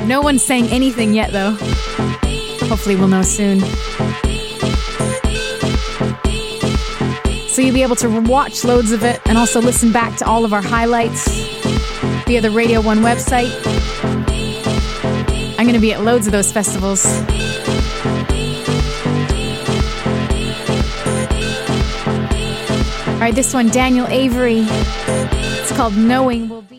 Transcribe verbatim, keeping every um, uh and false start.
No one's saying anything yet, though. Hopefully we'll know soon. So you'll be able to watch loads of it and also listen back to all of our highlights via the Radio one website. I'm going to be at loads of those festivals. All right, this one, Daniel Avery. It's called Knowing Will Be.